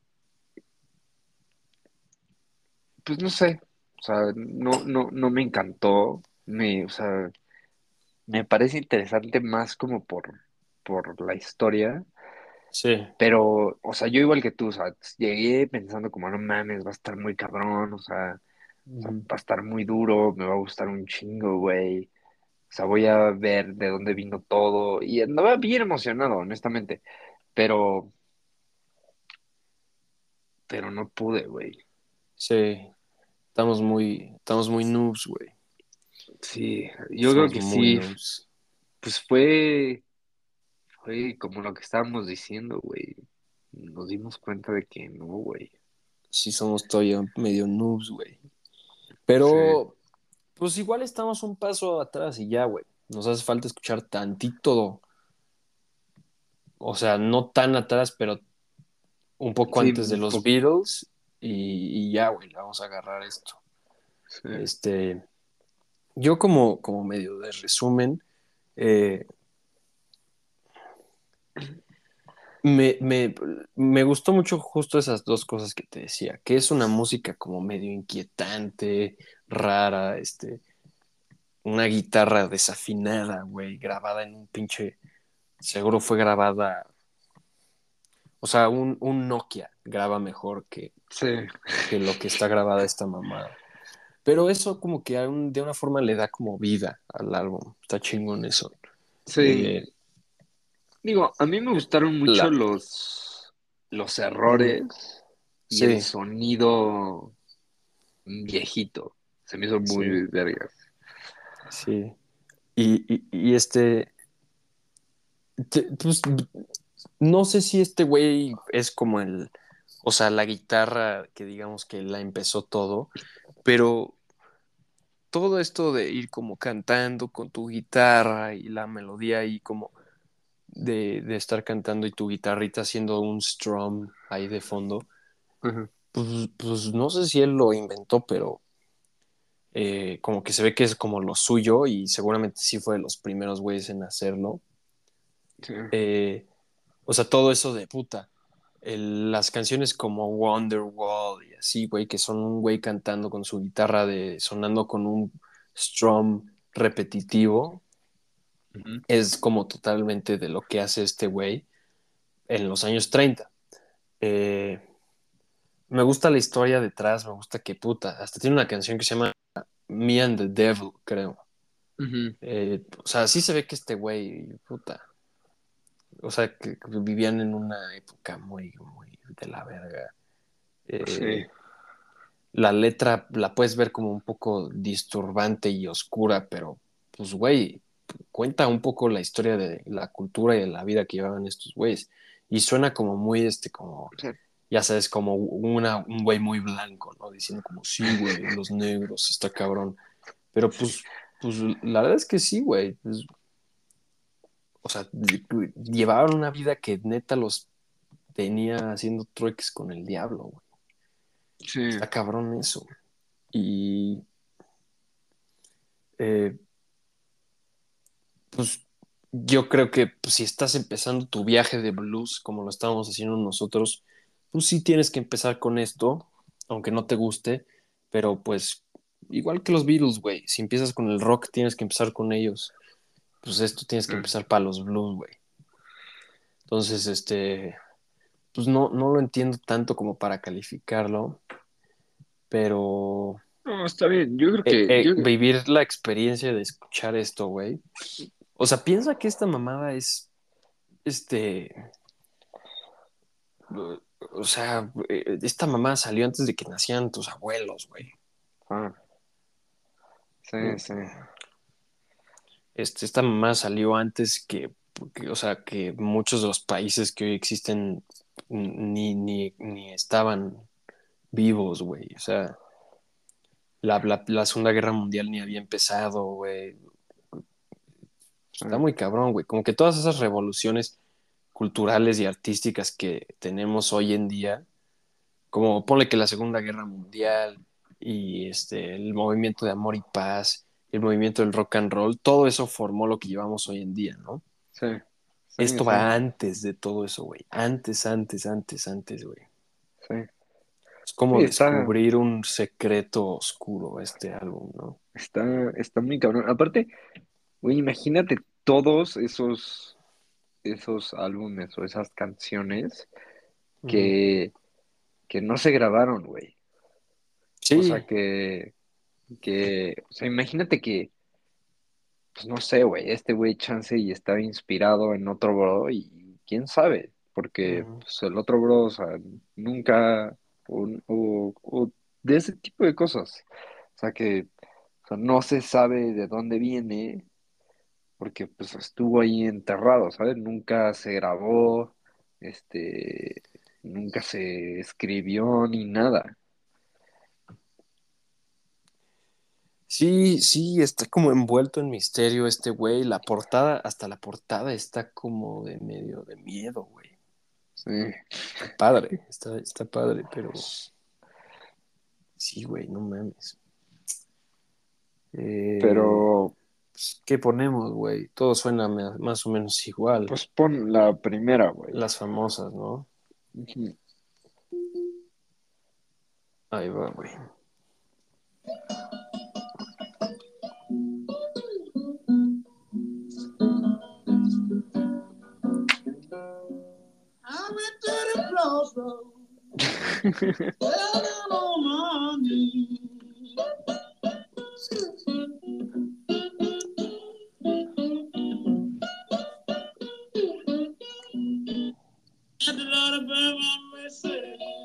pues no sé, o sea, no, no, no me encantó, me, o sea, me parece interesante más como por, por la historia, sí. pero, o sea, yo igual que tú, o sea, llegué pensando como, no mames, va a estar muy cabrón, o sea, o sea, Ujú. va a estar muy duro, me va a gustar un chingo, güey, o sea, voy a ver de dónde vino todo, y andaba bien emocionado, honestamente, pero, pero no pude, güey. Sí, estamos muy, estamos muy noobs, güey. Sí, yo creo Somos que muy sí, noobs. pues fue Fue como lo que estábamos diciendo, güey. Nos dimos cuenta de que no, güey. Sí, somos todavía medio noobs, güey. Sí, Pero, pues igual estamos un paso atrás y ya, güey. Nos hace falta escuchar tantito, o sea, no tan atrás, pero un poco sí, antes de un los poco. Beatles. y, y ya, güey, le vamos a agarrar esto. Sí, Este, yo como, como medio de resumen, eh, me, me, me gustó mucho justo esas dos cosas que te decía, que es una música como medio inquietante, rara, este, una guitarra desafinada, güey, grabada en un pinche, seguro fue grabada, o sea, un, un Nokia graba mejor que, sí, que lo que está grabada esta mamada. Pero eso como que a un- de una forma le da como vida al álbum, está chingón eso. sí. Eh, Digo, a mí me gustaron mucho la, los, los mm, errores y el sí, sonido viejito. Se me hizo sí, muy vergas. sí. Y, y, y este, te- pues no sé si este güey es como el, o sea, la guitarra que digamos que la empezó todo, pero todo esto de ir como cantando con tu guitarra y la melodía ahí como de, de estar cantando y tu guitarrita haciendo un strum ahí de fondo, Ajá. pues, pues no sé si él lo inventó, pero eh, como que se ve que es como lo suyo y seguramente sí fue de los primeros güeyes en hacerlo. Sí, Eh, o sea, todo eso de puta. El- las canciones como Wonderwall y así, güey, que son un güey cantando con su guitarra de sonando con un strum repetitivo, ujú, es como totalmente de lo que hace este güey en los años treinta. Eh, me gusta la historia detrás, me gusta que puta, hasta tiene una canción que se llama Me and the Devil, creo. ujú. Eh, o sea, sí se ve que este güey, puta, o sea, que, que vivían en una época muy, muy de la verga. Sí, Eh, la letra la puedes ver como un poco disturbante y oscura, pero pues, güey, cuenta un poco la historia de la cultura y de la vida que llevaban estos güeyes. Y suena como muy, este, como, sí, ya sabes, como una, un güey muy blanco, ¿no? Diciendo como, sí, güey, los negros, está cabrón. Pero sí, pues, pues la verdad es que sí, güey. Pues, o sea, llevaban una vida que neta los tenía haciendo trueques con el diablo, güey. sí, Está cabrón eso. Y eh, pues yo creo que pues, si estás empezando tu viaje de blues como lo estábamos haciendo nosotros, pues sí tienes que empezar con esto, aunque no te guste, pero pues igual que los Beatles, güey, si empiezas con el rock tienes que empezar con ellos, pues esto tienes sí. que empezar para los blues, güey. Entonces, este, pues no, no lo entiendo tanto como para calificarlo, pero No, está bien. Yo creo eh, que, eh, yo, vivir la experiencia de escuchar esto, güey. O sea, piensa que esta mamada es, este, o sea, eh, esta mamá salió antes de que nacieran tus abuelos, güey. ah, sí, sí, Este, esta mamá salió antes que, que, o sea, que muchos de los países que hoy existen ni, ni, ni estaban vivos, güey. O sea, la, la, la Segunda Guerra Mundial ni había empezado, güey. sí, Está muy cabrón, güey. Como que todas esas revoluciones culturales y artísticas que tenemos hoy en día, como ponle que la Segunda Guerra Mundial y este, el movimiento de amor y paz, el movimiento del rock and roll, todo eso formó lo que llevamos hoy en día, ¿no? sí, sí, Esto sí, va antes de todo eso, güey. Antes, antes, antes, antes, güey. sí. Es como Sí, está, descubrir un secreto oscuro este álbum, ¿no? está, está muy cabrón. Aparte, güey, imagínate todos esos, esos álbumes o esas canciones Ujú. que, que no se grabaron, güey. O sea, Sí. que, que, o sea, imagínate que, pues no sé, güey, este güey chance y estaba inspirado en otro bro y quién sabe, porque Ujú. pues, el otro bro, o sea, nunca, o, o, o de ese tipo de cosas. O sea, que o sea, no se sabe de dónde viene porque pues estuvo ahí enterrado, ¿sabes? Nunca se grabó, este, nunca se escribió ni nada. Sí, sí, está como envuelto en misterio este güey. La portada, hasta la portada está como de medio de miedo, güey. Sí, Está padre, está, está padre, pero Sí, güey, no mames. Eh, Pero, pues, ¿qué ponemos, güey? Todo suena ma- más o menos igual. pues pon la primera, güey. Las famosas, ¿no? Ujú. Ahí va, güey. I went to the crossroads, fell down on my knees. At the Lord of my mercy,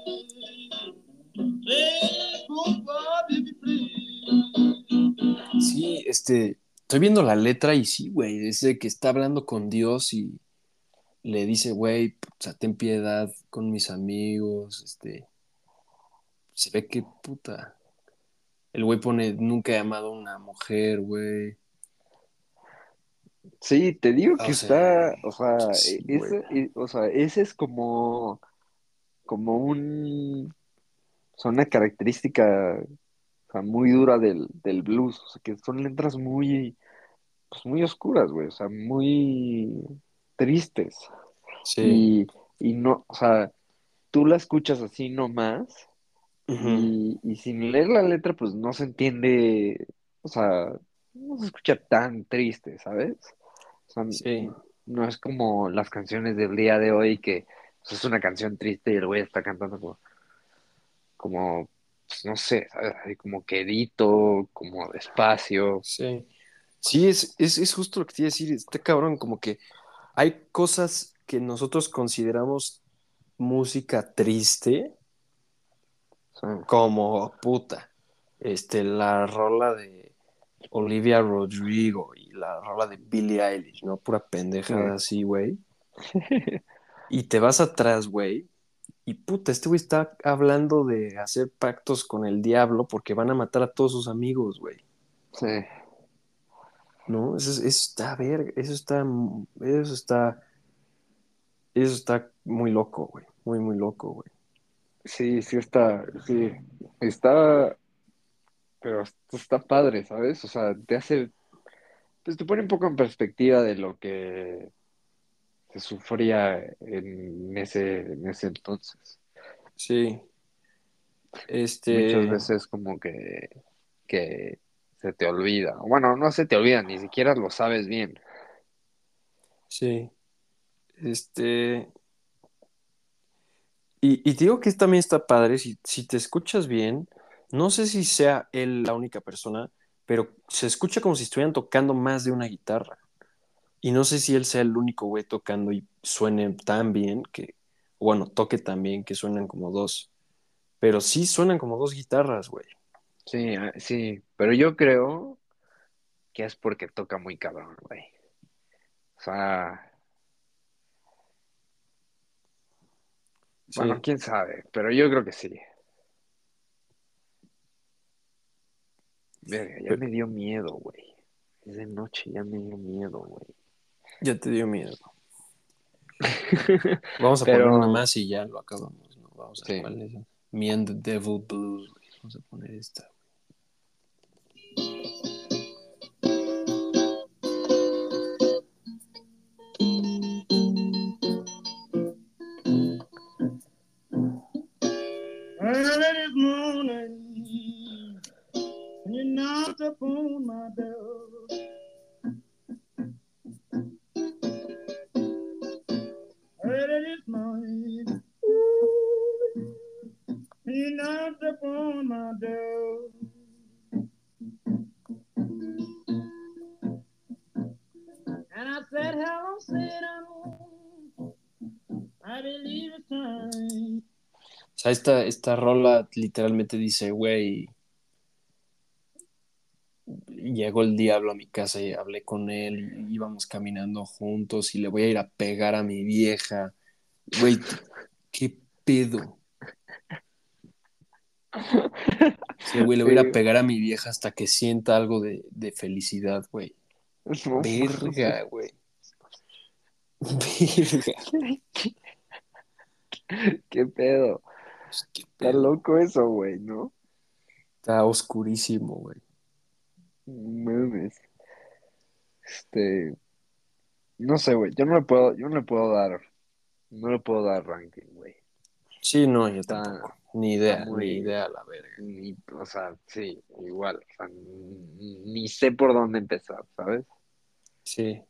please, oh God, if you please. Sí, este, estoy viendo la letra y sí, güey, dice que está hablando con Dios y le dice, güey, o sea, ten piedad con mis amigos, este, se ve que puta. El güey pone, nunca he amado a una mujer, güey. Sí, te digo que O sea, está, o o sea, sea, sí, e- güey. ese, e- o sea, ese es como, como un, o sea, una característica, o sea, muy dura del, del blues, o sea, que son letras muy, pues muy oscuras, güey, o sea, muy tristes. Sí. Y, y no, o sea, tú la escuchas así nomás Ujú. y, y sin leer la letra, pues no se entiende, o sea, no se escucha tan triste, ¿sabes? O sea, Sí, no es como las canciones del día de hoy que pues, es una canción triste y el güey está cantando como, como, pues, no sé, ¿sabes? Así como quedito, como despacio. sí. Sí, es, es, es justo lo que te iba a decir. Está cabrón, como que hay cosas que nosotros consideramos música triste, O sea, como puta. Este, la rola de Olivia Rodrigo y la rola de Billie Eilish, ¿no? Pura sí, pendejada así, güey. Y te vas atrás, güey. Y puta, este güey está hablando de hacer pactos con el diablo porque van a matar a todos sus amigos, güey. sí, ¿No? Eso, es- eso está verga, eso está, eso está, eso está muy loco, güey. Muy, muy loco, güey. sí, sí está, sí, está, pero esto está padre, ¿sabes? O sea, te hace, pues te pone un poco en perspectiva de lo que se sufría en ese, en ese entonces. Sí, Muchas este, veces como que, que se te olvida. Bueno, no se te olvida, ni siquiera lo sabes bien. sí, este, y, y te digo que también está padre, si, si te escuchas bien, no sé si sea él la única persona, pero se escucha como si estuvieran tocando más de una guitarra. Y no sé si él sea el único güey tocando y suene tan bien que, bueno, toque tan bien que suenan como dos. Pero sí suenan como dos guitarras, güey. Sí, ah, sí, pero yo creo que es porque toca muy cabrón, güey. O sea, bueno, Sí. quién sabe, pero yo creo que sí. Verga, ya Pe- me dio miedo, güey. Es de noche, ya me dio miedo, güey. Ya te dio miedo. Vamos a poner una Pero, más y ya lo acabamos, ¿no? Vamos a ver sí. cuál es. Me and the Devil Blues, güey. Vamos a poner esta. Early this morning, when you knocked upon my door. Early this morning, when you knocked upon my door. And I said, hello, Satan, I believe it's time. O sea, esta, esta rola literalmente dice, güey, llegó el diablo a mi casa y hablé con él y íbamos caminando juntos y le voy a ir a pegar a mi vieja. Güey, ¿qué pedo? Sí, güey, le voy a ir a Sí, pegar a mi vieja hasta que sienta algo de, de felicidad, güey. no Verga, mames. güey. Verga. ¿Qué pedo? Pues, ¿qué Está pedo? loco eso, güey, ¿no? Está oscurísimo, güey. Mames. Este, no sé, güey. Yo no le puedo, yo no le puedo dar, no le puedo dar ranking, güey. Sí, no, yo Está, tampoco. Ni está idea, ni muy, idea, la verga. ni- o sea, sí, igual. O sea, ni, ni sé por dónde empezar, ¿sabes? Sí.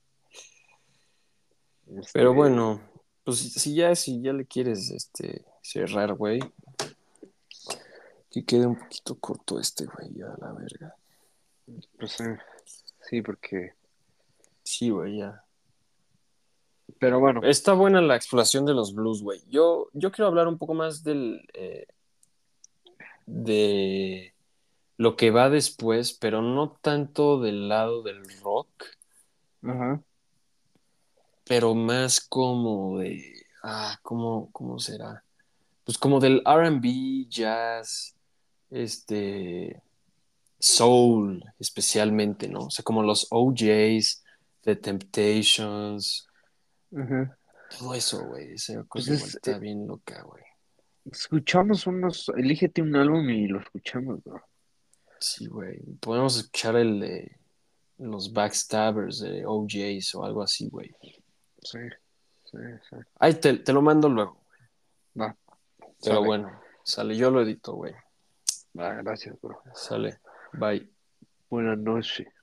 Pero Este, bueno, pues si si ya, si ya le quieres este, cerrar, güey, que quede un poquito corto este, güey, ya la verga. pues eh, sí, porque, Sí, güey, ya. pero bueno, Está buena la exploración de los blues, güey. Yo, yo quiero hablar un poco más del, eh, de lo que va después, pero no tanto del lado del rock, ajá, pero más como de, ah, ¿cómo, cómo será? Pues como del R and B, jazz, este, soul especialmente, ¿no? O sea, como los O Js, The Temptations, ajá. todo eso, güey. Esa Pues cosa igual es, eh, está bien loca, güey. escuchamos unos, elígete un álbum y lo escuchamos, bro. Sí, güey. Podemos escuchar el de los Backstabbers de O Js o algo así, güey. Sí, sí, sí. Ahí te, te lo mando luego, Va, pero sale. bueno, sale, yo lo edito, güey. Va, gracias, bro. Sale, bye. Buenas noches.